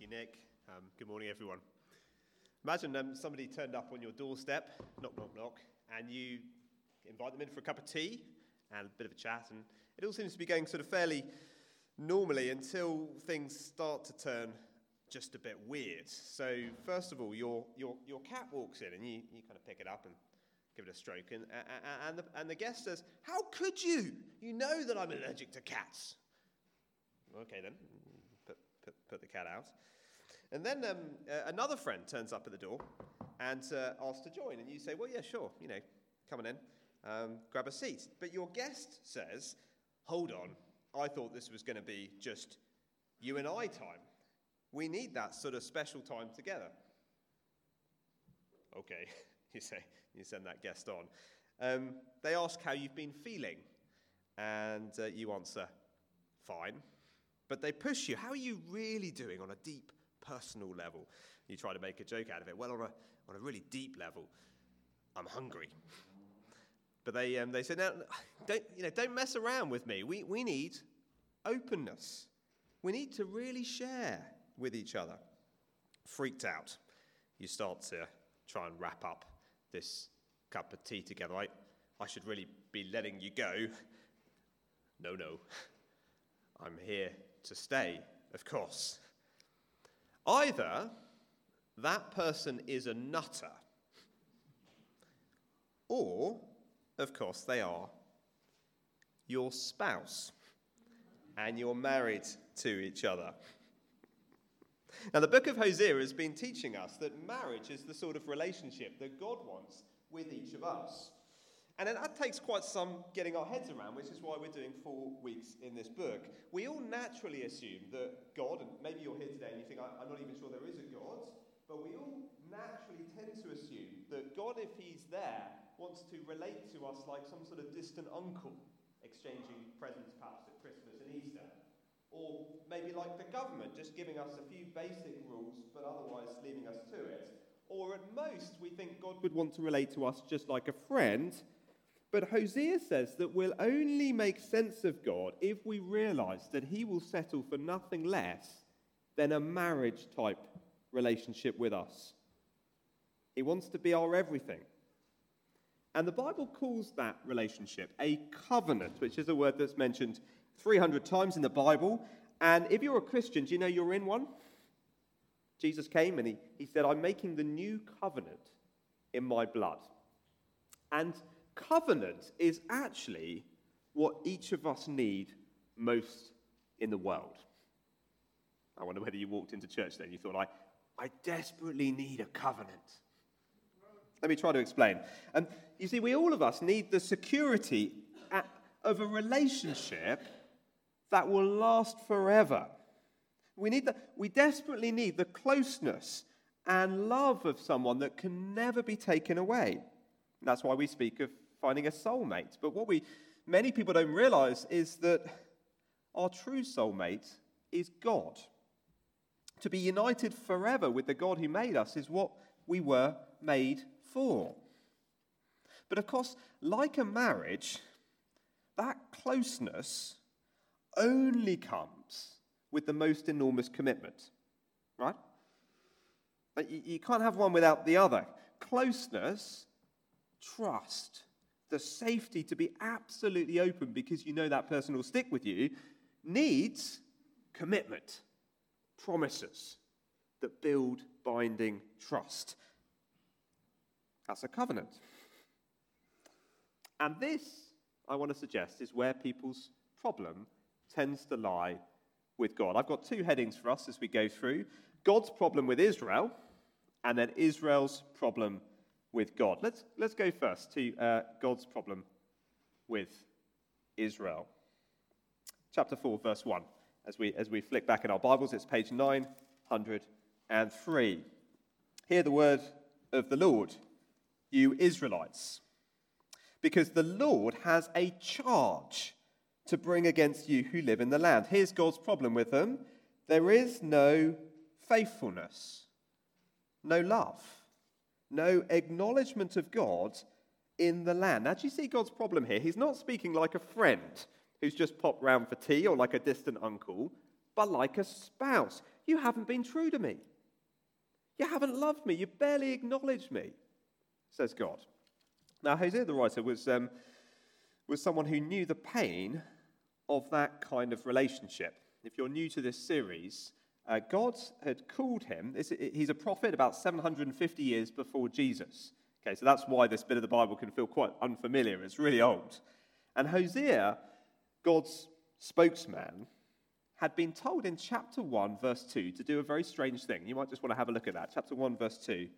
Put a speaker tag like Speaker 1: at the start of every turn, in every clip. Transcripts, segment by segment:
Speaker 1: you, Nick. Good morning, everyone. Imagine somebody turned up on your doorstep, knock, knock, knock, and you invite them in for a cup of tea and a bit of a chat, and it all seems to be going sort of fairly normally until things start to turn just a bit weird. So, first of all, your cat walks in, and you kind of pick it up and give it a stroke, and the guest says, "How could you? You know that I'm allergic to cats." Okay, then. Put the cat out. And then another friend turns up at the door and asks to join. And you say, well, yeah, sure, come on in, grab a seat. But your guest says, hold on, I thought this was going to be just you and I time. We need that sort of special time together. Okay, you say, you send that guest on. They ask how you've been feeling. And you answer, fine. But they push you. How are you really doing on a deep personal level? You try to make a joke out of it. Well, on a really deep level, I'm hungry. But they say, no, don't mess around with me. We need openness. We need to really share with each other. Freaked out, you start to try and wrap up this cup of tea together. I should really be letting you go. No. I'm here to stay, of course. Either that person is a nutter, or, of course, they are your spouse, and you're married to each other. Now, the book of Hosea has been teaching us that marriage is the sort of relationship that God wants with each of us. And that takes quite some getting our heads around, which is why we're doing 4 weeks in this book. We all naturally assume that God, and maybe you're here today and you think, I'm not even sure there is a God, but we all naturally tend to assume that God, if he's there, wants to relate to us like some sort of distant uncle, exchanging presents perhaps at Christmas and Easter. Or maybe like the government, just giving us a few basic rules, but otherwise leaving us to it. Or at most, we think God would want to relate to us just like a friend. But Hosea says that we'll only make sense of God if we realize that he will settle for nothing less than a marriage-type relationship with us. He wants to be our everything. And the Bible calls that relationship a covenant, which is a word that's mentioned 300 times in the Bible. And if you're a Christian, do you know you're in one? Jesus came and he said, I'm making the new covenant in my blood. And covenant is actually what each of us need most in the world. I wonder whether you walked into church then and you thought, I desperately need a covenant. Let me try to explain. You see, all of us need the security of a relationship that will last forever. We desperately need the closeness and love of someone that can never be taken away. That's why we speak of finding a soulmate. But what many people don't realize is that our true soulmate is God. To be united forever with the God who made us is what we were made for. But of course, like a marriage, that closeness only comes with the most enormous commitment, right? You can't have one without the other. Closeness, trust, the safety to be absolutely open because you know that person will stick with you, needs commitment, promises that build binding trust. That's a covenant. And this, I want to suggest, is where people's problem tends to lie with God. I've got 2 headings for us as we go through. God's problem with Israel, and then Israel's problem with God. Let's go first to God's problem with Israel. Chapter 4, verse 1. As we flick back in our Bibles, it's page 903. Hear the word of the Lord, you Israelites, because the Lord has a charge to bring against you who live in the land. Here's God's problem with them. There is no faithfulness, no love, no acknowledgement of God in the land. Now, do you see God's problem here? He's not speaking like a friend who's just popped round for tea or like a distant uncle, but like a spouse. You haven't been true to me. You haven't loved me. You barely acknowledged me, says God. Now, Hosea the writer was someone who knew the pain of that kind of relationship. If you're new to this series, God had called him. He's a prophet about 750 years before Jesus. Okay, so that's why this bit of the Bible can feel quite unfamiliar. It's really old. And Hosea, God's spokesman, had been told in chapter 1, verse 2, to do a very strange thing. You might just want to have a look at that. Chapter 1, verse 2.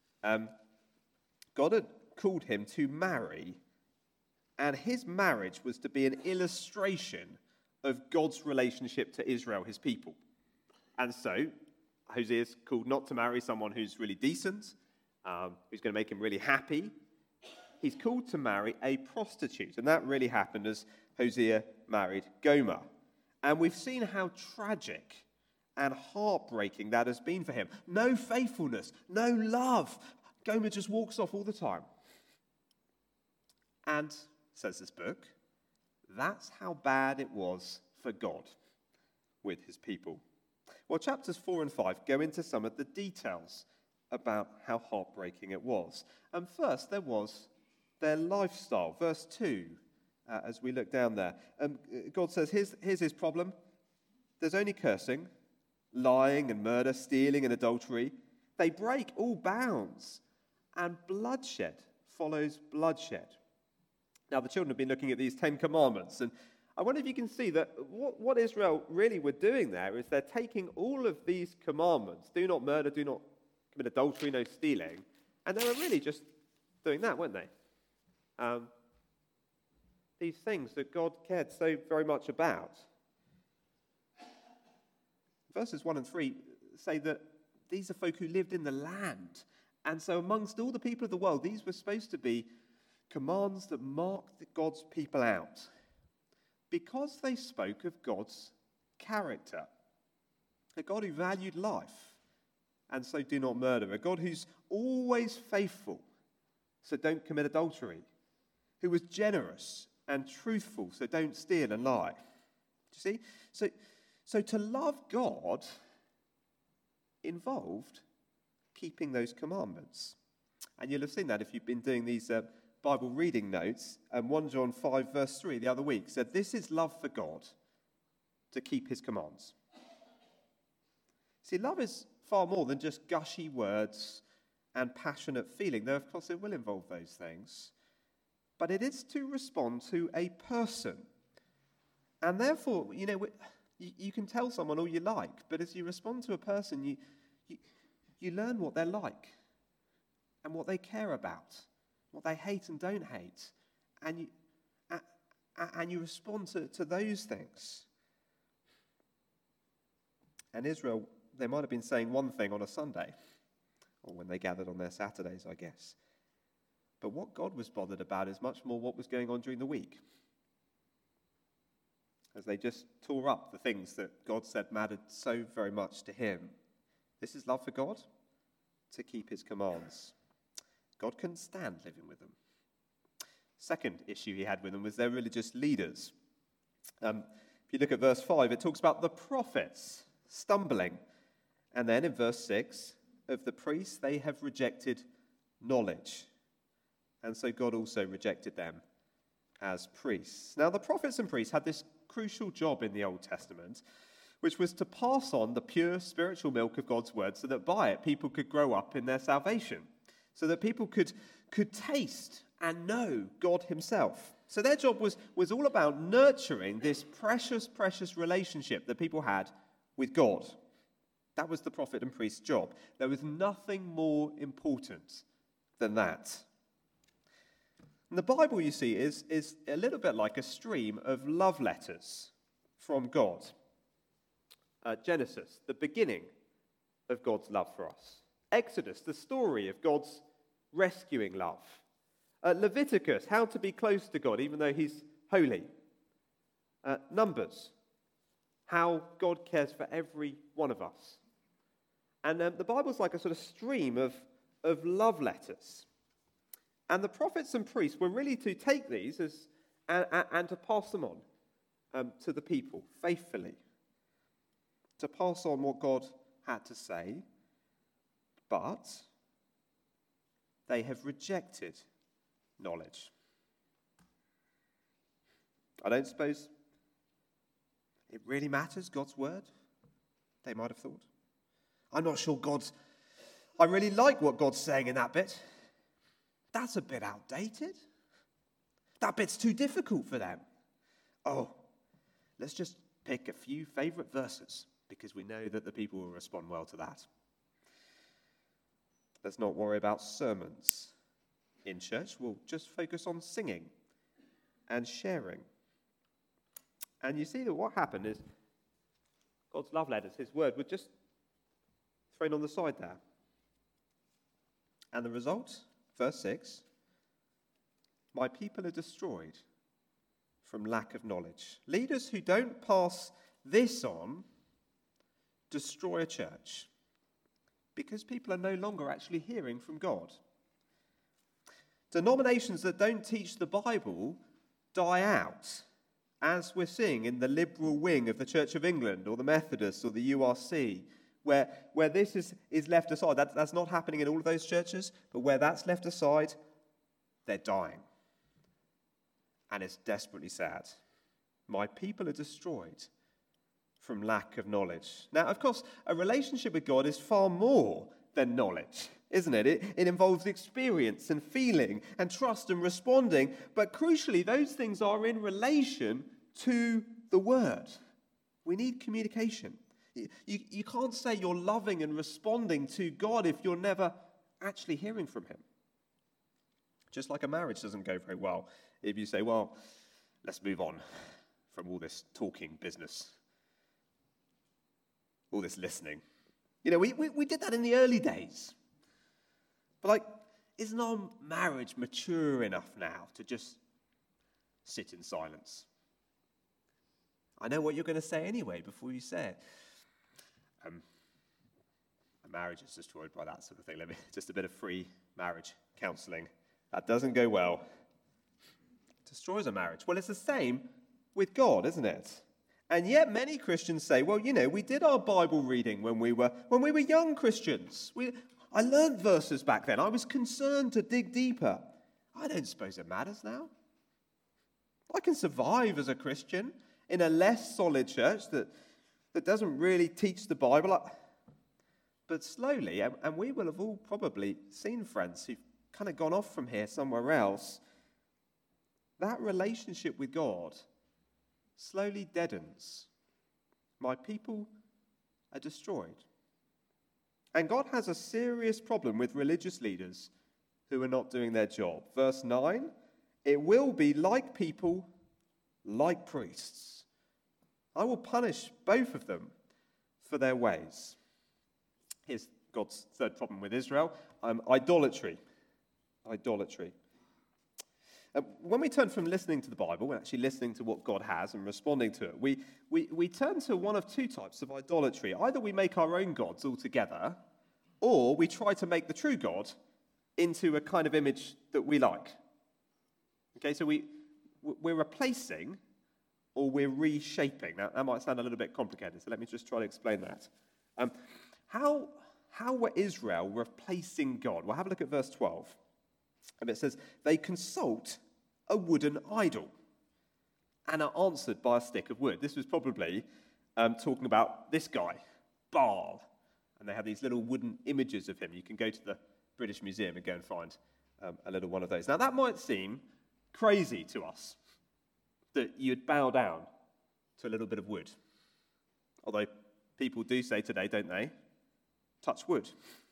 Speaker 1: God had called him to marry, and his marriage was to be an illustration of God's relationship to Israel, his people. And so, Hosea's called not to marry someone who's really decent, who's going to make him really happy. He's called to marry a prostitute, and that really happened as Hosea married Gomer. And we've seen how tragic and heartbreaking that has been for him. No faithfulness, no love. Gomer just walks off all the time. And, says this book, that's how bad it was for God with his people. Well, chapters 4 and 5 go into some of the details about how heartbreaking it was. And first, there was their lifestyle. Verse 2, as we look down there, God says, here's his problem. There's only cursing, lying and murder, stealing and adultery. They break all bounds, and bloodshed follows bloodshed. Now, the children have been looking at these 10 commandments, and I wonder if you can see that what Israel really were doing there is they're taking all of these commandments, do not murder, do not commit adultery, no stealing, and they were really just doing that, weren't they? These things that God cared so very much about. Verses 1 and 3 say that these are folk who lived in the land, and so amongst all the people of the world, these were supposed to be commands that marked God's people out, because they spoke of God's character. A God who valued life, and so do not murder. A God who's always faithful, so don't commit adultery. Who was generous and truthful, so don't steal and lie. Do you see? So to love God involved keeping those commandments. And you'll have seen that if you've been doing these Bible reading notes. 1 John 5 verse 3 the other week said, this is love for God, to keep his commands. See, love is far more than just gushy words and passionate feeling, though of course it will involve those things. But it is to respond to a person. And therefore, you can tell someone all you like, but as you respond to a person, you learn what they're like and what they care about, what they hate and don't hate, and you respond to those things. And Israel, they might have been saying one thing on a Sunday, or when they gathered on their Saturdays, I guess. But what God was bothered about is much more what was going on during the week, as they just tore up the things that God said mattered so very much to him. This is love for God, to keep his commands. God couldn't stand living with them. Second issue he had with them was their religious leaders. If you look at verse 5, it talks about the prophets stumbling. And then in verse 6, of the priests, they have rejected knowledge. And so God also rejected them as priests. Now, the prophets and priests had this crucial job in the Old Testament, which was to pass on the pure spiritual milk of God's word so that by it people could grow up in their salvation, so that people could taste and know God himself. So their job was all about nurturing this precious, precious relationship that people had with God. That was the prophet and priest's job. There was nothing more important than that. And the Bible, you see, is a little bit like a stream of love letters from God. Genesis, the beginning of God's love for us. Exodus, the story of God's rescuing love. Leviticus, how to be close to God even though he's holy. Numbers, how God cares for every one of us. And the Bible's like a sort of stream of love letters. And the prophets and priests were really to take these and to pass them on to the people faithfully. to pass on what God had to say, but they have rejected knowledge. I don't suppose it really matters, God's word, they might have thought. I'm not sure I really like what God's saying in that bit. That's a bit outdated. That bit's too difficult for them. Oh, let's just pick a few favourite verses because we know that the people will respond well to that. Let's not worry about sermons in church. We'll just focus on singing and sharing. And you see that what happened is God's love letters, his word, were just thrown on the side there. And the result, verse 6, my people are destroyed from lack of knowledge. Leaders who don't pass this on destroy a church because people are no longer actually hearing from God. Denominations that don't teach the Bible die out, as we're seeing in the liberal wing of the Church of England or the Methodists or the URC, where this is left aside. That's not happening in all of those churches, but where that's left aside, they're dying. And it's desperately sad. My people are destroyed from lack of knowledge. Now, of course, a relationship with God is far more than knowledge, isn't it? It involves experience and feeling and trust and responding. But crucially, those things are in relation to the Word. We need communication. You can't say you're loving and responding to God if you're never actually hearing from him. Just like a marriage doesn't go very well if you say, well, let's move on from all this talking business, all this listening. You know, we did that in the early days. But isn't our marriage mature enough now to just sit in silence? I know what you're going to say anyway before you say it. A marriage is destroyed by that sort of thing. Just a bit of free marriage counselling. That doesn't go well. It destroys a marriage. Well, it's the same with God, isn't it? And yet many Christians say, well, you know, we did our Bible reading when we were young Christians. I learned verses back then. I was concerned to dig deeper. I don't suppose it matters now. I can survive as a Christian in a less solid church that doesn't really teach the Bible. But slowly, and we will have all probably seen friends who've kind of gone off from here somewhere else, that relationship with God slowly deadens. My people are destroyed. And God has a serious problem with religious leaders who are not doing their job. Verse 9, it will be like people, like priests. I will punish both of them for their ways. Here's God's third problem with Israel, idolatry. Idolatry. When we turn from listening to the Bible and actually listening to what God has and responding to it, we turn to one of two types of idolatry. Either we make our own gods altogether, or we try to make the true God into a kind of image that we like. Okay, so we're replacing or we're reshaping. Now, that might sound a little bit complicated, so let me just try to explain that. How were Israel replacing God? Well, have a look at verse 12. And it says, they consult a wooden idol and are answered by a stick of wood. This was probably talking about this guy, Baal. And they have these little wooden images of him. You can go to the British Museum and go and find a little one of those. Now, that might seem crazy to us, that you'd bow down to a little bit of wood. Although people do say today, don't they? Touch wood.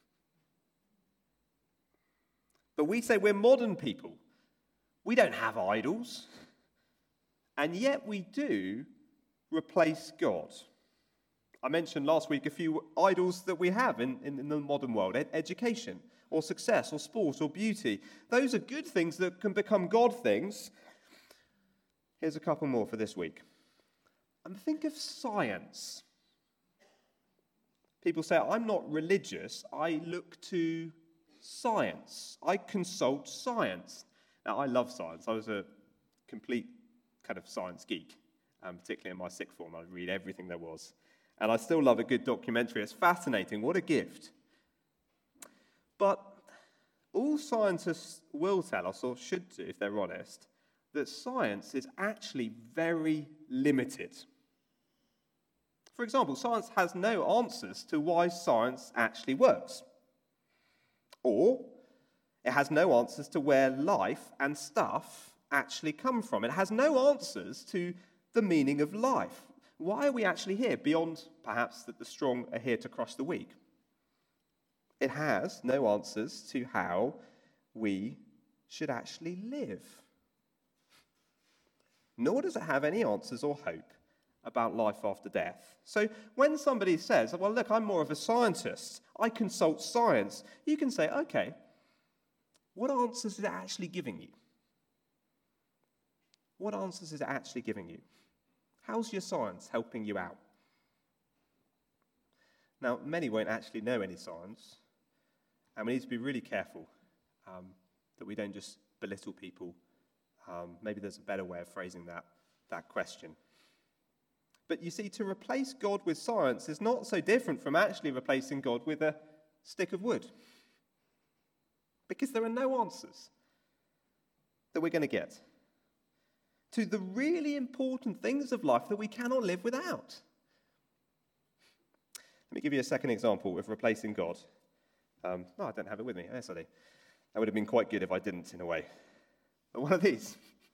Speaker 1: But we say we're modern people. We don't have idols. And yet we do replace God. I mentioned last week a few idols that we have in the modern world. Education, or success, or sport, or beauty. Those are good things that can become God things. Here's a couple more for this week. And think of science. People say, I'm not religious. I look to science. I consult science. Now, I love science. I was a complete kind of science geek, particularly in my sixth form. I read everything there was. And I still love a good documentary. It's fascinating. What a gift. But all scientists will tell us, or should do if they're honest, that science is actually very limited. For example, science has no answers to why science actually works. Or it has no answers to where life and stuff actually come from. It has no answers to the meaning of life. Why are we actually here, beyond perhaps that the strong are here to crush the weak? It has no answers to how we should actually live. Nor does it have any answers or hope about life after death. So when somebody says, well, look, I'm more of a scientist, I consult science, you can say, okay, what answers is it actually giving you? What answers is it actually giving you? How's your science helping you out? Now, many won't actually know any science, and we need to be really careful that we don't just belittle people. Maybe there's a better way of phrasing that question. But you see, to replace God with science is not so different from actually replacing God with a stick of wood. Because there are no answers that we're going to get to the really important things of life that we cannot live without. Let me give you a second example of replacing God. No, I don't have it with me. Yes, I do. That would have been quite good if I didn't, in a way. But one of these.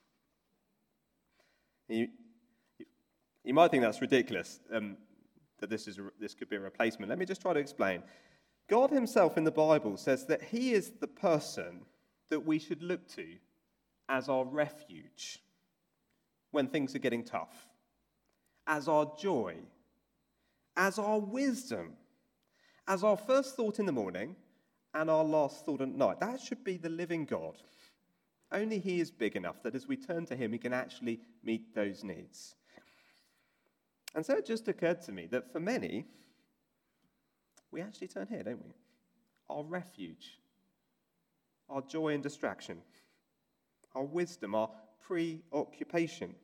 Speaker 1: You might think that's ridiculous, that this could be a replacement. Let me just try to explain. God himself in the Bible says that he is the person that we should look to as our refuge when things are getting tough, as our joy, as our wisdom, as our first thought in the morning and our last thought at night. That should be the living God. Only he is big enough that as we turn to him, he can actually meet those needs. And so it just occurred to me that for many, we actually turn here, don't we? Our refuge, our joy and distraction, our wisdom, our preoccupation.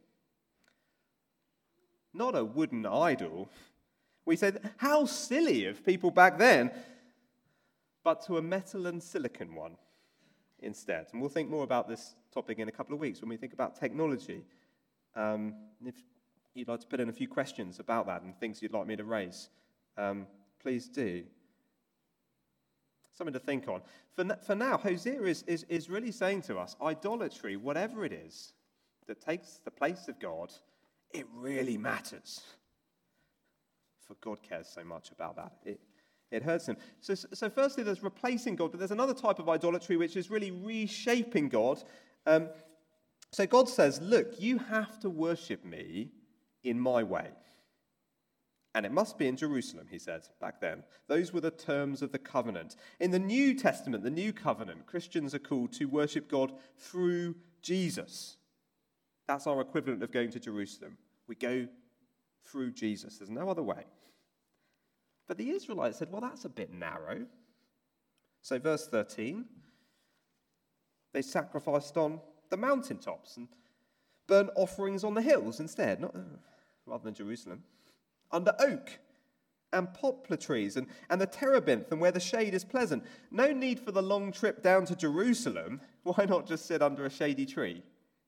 Speaker 1: Not a wooden idol. We said, how silly of people back then, but to a metal and silicon one instead. And we'll think more about this topic in a couple of weeks when we think about technology. If you'd like to put in a few questions about that and things you'd like me to raise, please do. Something to think on. For now, Hosea is really saying to us, idolatry, whatever it is that takes the place of God, it really matters. For God cares so much about that. It hurts him. So firstly, there's replacing God, but there's another type of idolatry which is really reshaping God. So God says, look, you have to worship me in my way. And it must be in Jerusalem, he said back then. Those were the terms of the covenant. In the New Testament, the New Covenant, Christians are called to worship God through Jesus. That's our equivalent of going to Jerusalem. We go through Jesus. There's no other way. But the Israelites said, well, that's a bit narrow. So verse 13, they sacrificed on the mountaintops and burnt offerings on the hills instead, rather than Jerusalem, under oak and poplar trees and the terebinth and where the shade is pleasant. No need for the long trip down to Jerusalem. Why not just sit under a shady tree?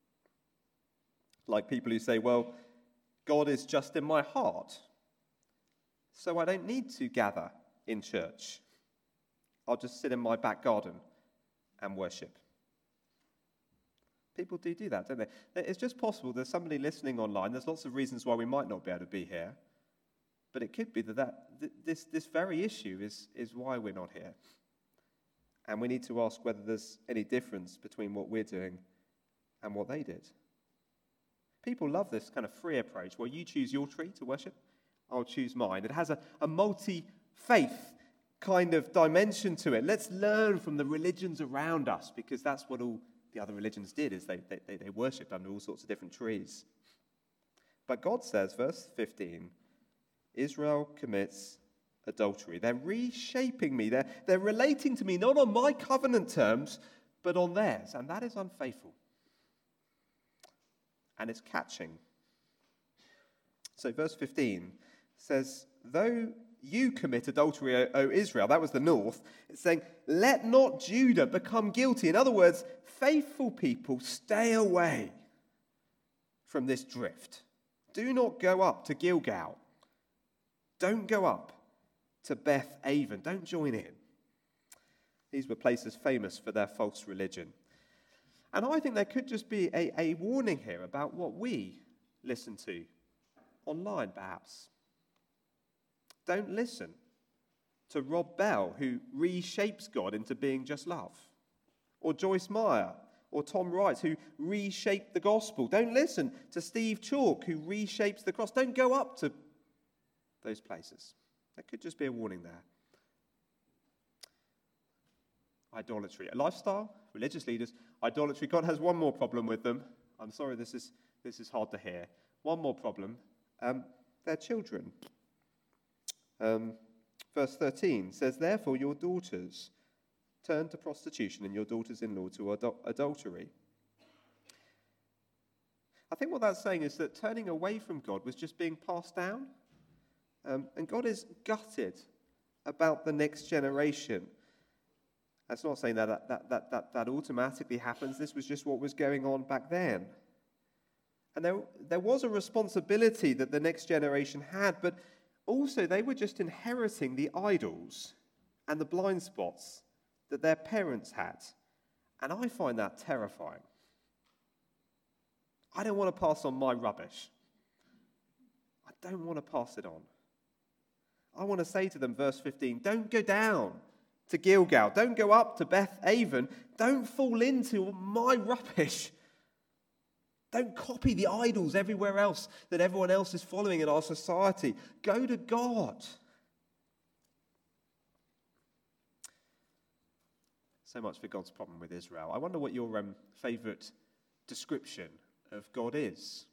Speaker 1: Like people who say, well, God is just in my heart, so I don't need to gather in church. I'll just sit in my back garden and worship. People do that, don't they? It's just possible there's somebody listening online. There's lots of reasons why we might not be able to be here. But it could be this very issue is why we're not here. And we need to ask whether there's any difference between what we're doing and what they did. People love this kind of free approach where you choose your tree to worship, I'll choose mine. It has a multi-faith kind of dimension to it. Let's learn from the religions around us, because that's what all the other religions did, is they worshipped under all sorts of different trees. But God says, verse 15, Israel commits adultery. They're reshaping me. They're relating to me not on my covenant terms, but on theirs. And that is unfaithful. And it's catching. So verse 15 says, though you commit adultery, O Israel, that was the north, it's saying, let not Judah become guilty. In other words, faithful people, stay away from this drift. Do not go up to Gilgal. Don't go up to Beth Aven. Don't join in. These were places famous for their false religion. And I think there could just be a warning here about what we listen to online, perhaps. Don't listen to Rob Bell, who reshapes God into being just love, or Joyce Meyer, or Tom Wright, who reshaped the gospel. Don't listen to Steve Chalk, who reshapes the cross. Don't go up to those places. There could just be a warning there. Idolatry. A lifestyle, religious leaders, idolatry. God has one more problem with them. I'm sorry, this is hard to hear. One more problem. Their children. Verse 13 says, therefore your daughters turn to prostitution and your daughters-in-law to adultery. I think what that's saying is that turning away from God was just being passed down. And God is gutted about the next generation. That's not saying that automatically happens. This was just what was going on back then. And there was a responsibility that the next generation had, but also they were just inheriting the idols and the blind spots that their parents had. And I find that terrifying. I don't want to pass on my rubbish. I don't want to pass it on. I want to say to them, verse 15, don't go down to Gilgal. Don't go up to Beth Aven. Don't fall into my rubbish. Don't copy the idols everywhere else that everyone else is following in our society. Go to God. So much for God's problem with Israel. I wonder what your favourite description of God is.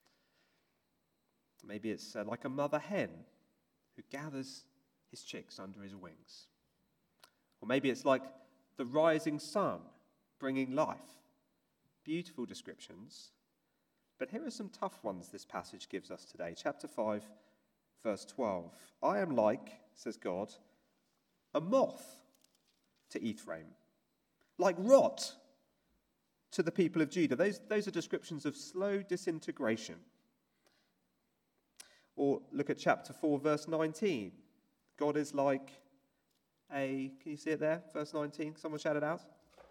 Speaker 1: Maybe it's like a mother hen who gathers his chicks under his wings. Or maybe it's like the rising sun bringing life. Beautiful descriptions. But here are some tough ones this passage gives us today. Chapter 5, verse 12. I am like, says God, a moth to Ephraim, like rot to the people of Judah. Those are descriptions of slow disintegration. Or look at chapter 4, verse 19. God is like can you see it there? Verse 19. Someone shout it out.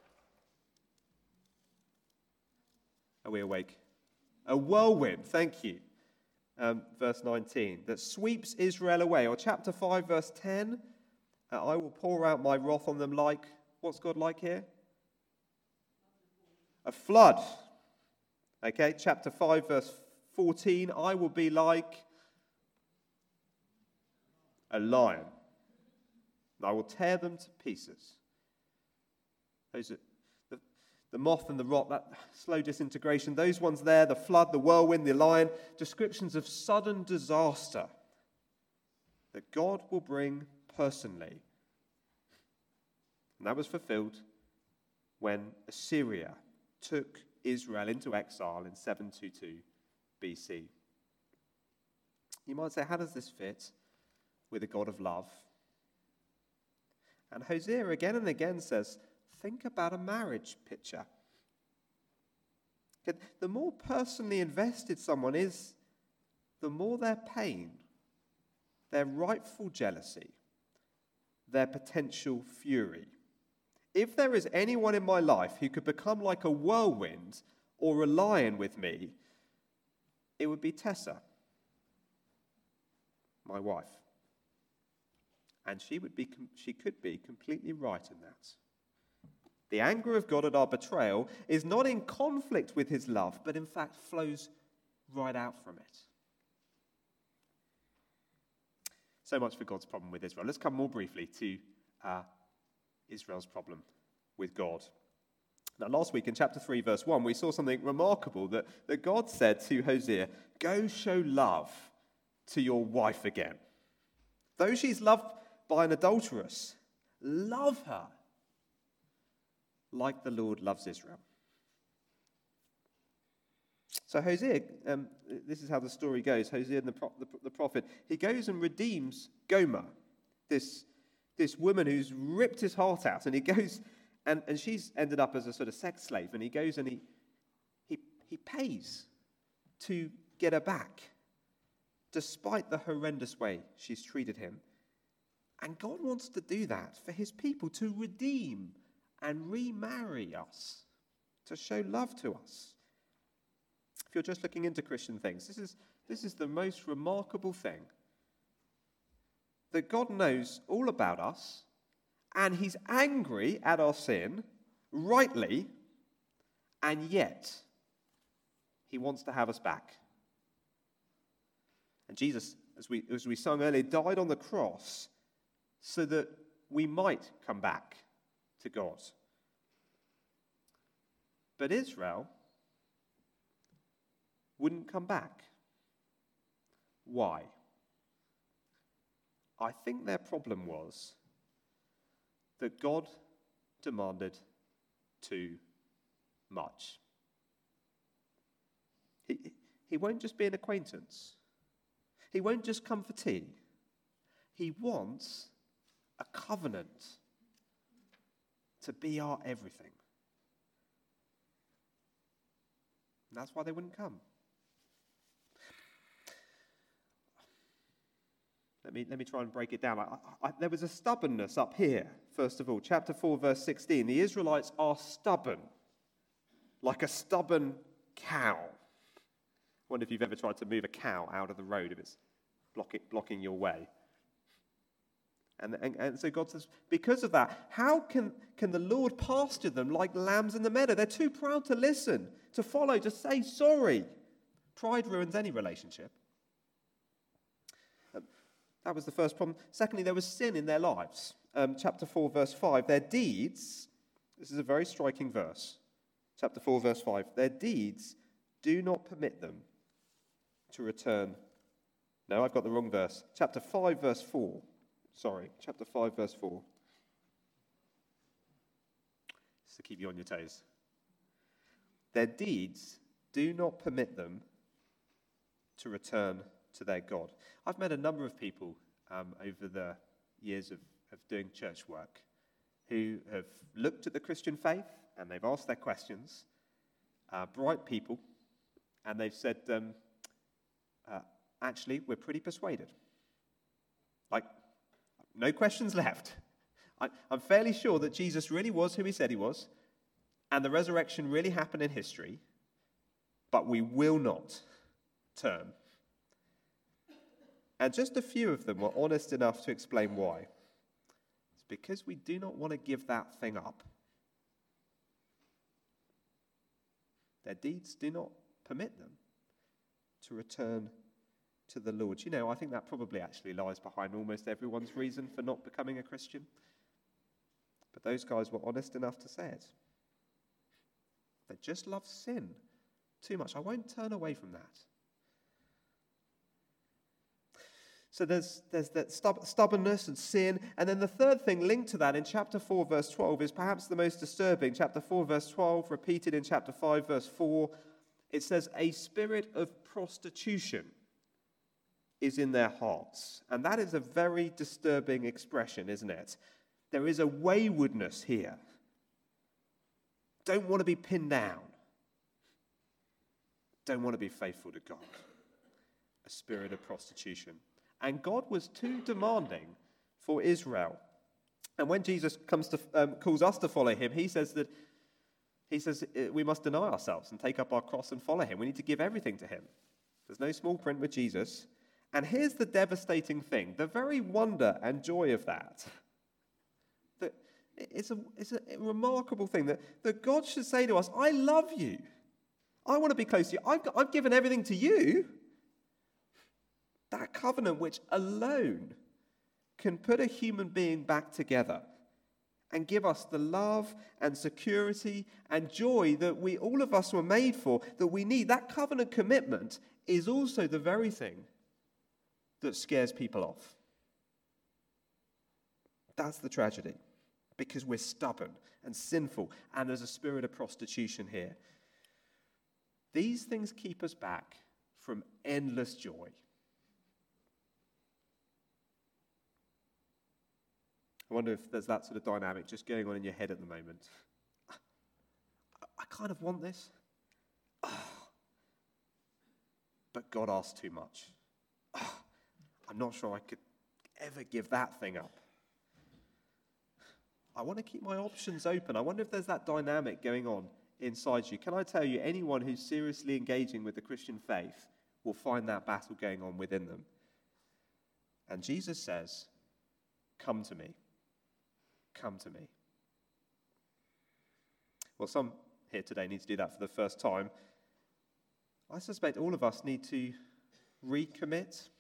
Speaker 1: Are we awake? A whirlwind, thank you. Verse 19, that sweeps Israel away. Or chapter 5, verse 10, I will pour out my wrath on them like, what's God like here? A flood. Okay, chapter 5, verse 14, I will be like a lion. I will tear them to pieces. Those are the moth and the rot, that slow disintegration, those ones there, the flood, the whirlwind, the lion, descriptions of sudden disaster that God will bring personally. And that was fulfilled when Assyria took Israel into exile in 722 BC. You might say, how does this fit with a God of love? And Hosea again and again says, think about a marriage picture. The more personally invested someone is, the more their pain, their rightful jealousy, their potential fury. If there is anyone in my life who could become like a whirlwind or a lion with me, it would be Tessa, my wife. And she could be completely right in that. The anger of God at our betrayal is not in conflict with his love, but in fact flows right out from it. So much for God's problem with Israel. Let's come more briefly to Israel's problem with God. Now, last week in chapter 3, verse 1, we saw something remarkable that God said to Hosea, go show love to your wife again. Though she's loved by an adulteress, love her like the Lord loves Israel. So Hosea, this is how the story goes. Hosea, the prophet, he goes and redeems Gomer, this woman who's ripped his heart out, and he goes, and she's ended up as a sort of sex slave, and he goes and he pays to get her back, despite the horrendous way she's treated him. And God wants to do that for his people, to redeem and remarry us, to show love to us. If you're just looking into Christian things, this is the most remarkable thing. That God knows all about us, and he's angry at our sin, rightly, and yet he wants to have us back. And Jesus, as we sung earlier, died on the cross so that we might come back to God. But Israel wouldn't come back. Why? I think their problem was that God demanded too much. He won't just be an acquaintance. He won't just come for tea. He wants a covenant to be our everything. And that's why they wouldn't come. Let me try and break it down. There was a stubbornness up here, first of all. Chapter 4, verse 16. The Israelites are stubborn, like a stubborn cow. I wonder if you've ever tried to move a cow out of the road if it's blocking your way. And so God says, because of that, how can the Lord pasture them like lambs in the meadow? They're too proud to listen, to follow, to say sorry. Pride ruins any relationship. That was the first problem. Secondly, there was sin in their lives. Chapter 4, verse 5. Their deeds, this is a very striking verse. Chapter 4, verse 5. Their deeds do not permit them to return. No, I've got the wrong verse. Chapter 5, verse 4. Sorry, chapter 5, verse 4. Just to keep you on your toes. Their deeds do not permit them to return to their God. I've met a number of people over the years of doing church work who have looked at the Christian faith and they've asked their questions, bright people, and they've said, actually, we're pretty persuaded. Like, no questions left. I'm fairly sure that Jesus really was who he said he was, and the resurrection really happened in history, but we will not turn. And just a few of them were honest enough to explain why. It's because we do not want to give that thing up. Their deeds do not permit them to return to the Lord. You know, I think that probably actually lies behind almost everyone's reason for not becoming a Christian. But those guys were honest enough to say it. They just love sin too much. I won't turn away from that. So there's that stubbornness and sin. And then the third thing linked to that in chapter 4, verse 12 is perhaps the most disturbing. Chapter 4, verse 12, repeated in chapter 5, verse 4. It says, a spirit of prostitution is in their hearts. And that is a very disturbing expression, isn't it? There is a waywardness here. Don't want to be pinned down. Don't want to be faithful to God. A spirit of prostitution. And God was too demanding for Israel. And when Jesus calls us to follow him, he says we must deny ourselves and take up our cross and follow him. We need to give everything to him. There's no small print with Jesus. And here's the devastating thing, the very wonder and joy of that. That it's a remarkable thing that God should say to us, I love you. I want to be close to you. I've given everything to you. That covenant which alone can put a human being back together and give us the love and security and joy that all of us were made for, that we need. That covenant commitment is also the very thing that scares people off. That's the tragedy, because we're stubborn and sinful, and there's a spirit of prostitution here. These things keep us back from endless joy. I wonder if there's that sort of dynamic just going on in your head at the moment. I kind of want this, but God asked too much. I'm not sure I could ever give that thing up. I want to keep my options open. I wonder if there's that dynamic going on inside you. Can I tell you, anyone who's seriously engaging with the Christian faith will find that battle going on within them. And Jesus says, come to me. Come to me. Well, some here today need to do that for the first time. I suspect all of us need to recommit.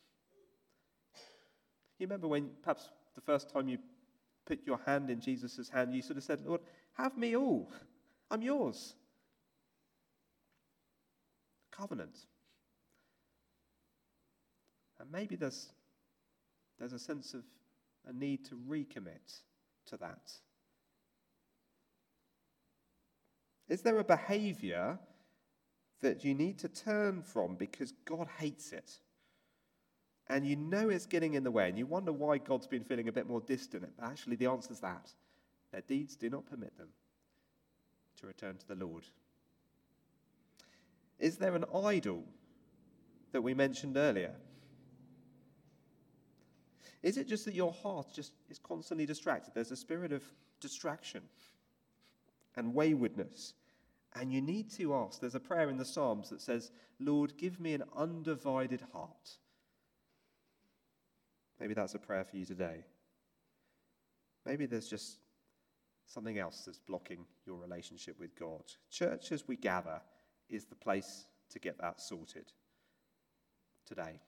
Speaker 1: You remember when perhaps the first time you put your hand in Jesus' hand, you sort of said, Lord, have me all. I'm yours. Covenant. And maybe there's a sense of a need to recommit to that. Is there a behavior that you need to turn from because God hates it? And you know it's getting in the way, and you wonder why God's been feeling a bit more distant. But actually, the answer is that their deeds do not permit them to return to the Lord. Is there an idol that we mentioned earlier? Is it just that your heart just is constantly distracted? There's a spirit of distraction and waywardness. And you need to ask, there's a prayer in the Psalms that says, Lord, give me an undivided heart. Maybe that's a prayer for you today. Maybe there's just something else that's blocking your relationship with God. Church, as we gather, is the place to get that sorted today.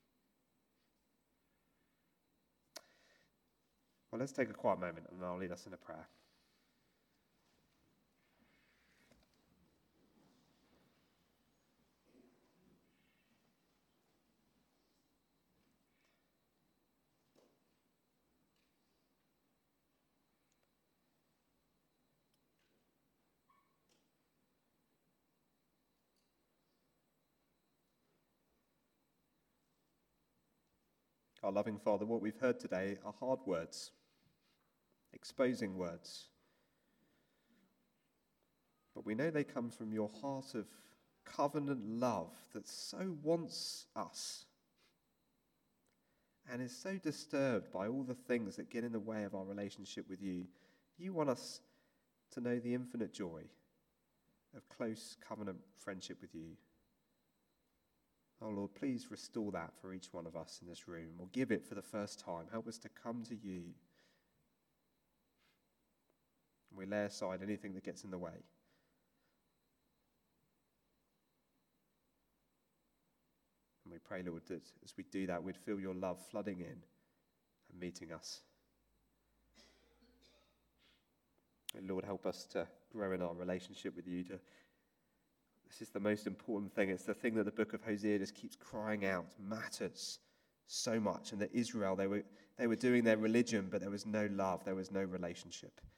Speaker 1: Well, let's take a quiet moment and I'll lead us in a prayer. Our loving Father, what we've heard today are hard words, exposing words. But we know they come from your heart of covenant love that so wants us and is so disturbed by all the things that get in the way of our relationship with you. You want us to know the infinite joy of close covenant friendship with you. Oh Lord, please restore that for each one of us in this room, or give it for the first time. Help us to come to you. And we lay aside anything that gets in the way. And we pray, Lord, that as we do that, we'd feel your love flooding in and meeting us. And Lord, help us to grow in our relationship with you. This is the most important thing. It's the thing that the book of Hosea just keeps crying out matters so much. And that Israel, they were doing their religion, but there was no love, there was no relationship.